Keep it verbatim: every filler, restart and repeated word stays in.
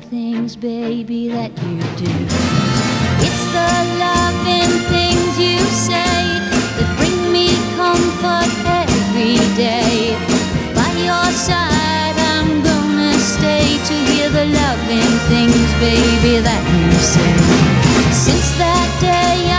things, baby, that you do. It's the loving things you say that bring me comfort every day. By your side I'm gonna stay to hear the loving things, baby, that you say. Since that day